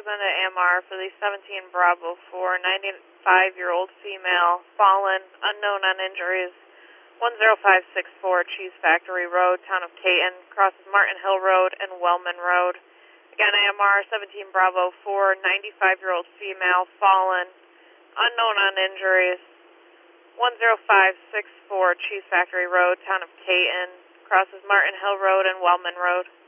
Representative AMR for the 17 Bravo 4, 95-year-old female, fallen, unknown on injuries, 10564 Cheese Factory Road, Town of Caton, crosses Martin Hill Road and Wellman Road. Again, AMR 17 Bravo 4, 95-year-old female, fallen, unknown on injuries, 10564 Cheese Factory Road, Town of Caton, crosses Martin Hill Road and Wellman Road.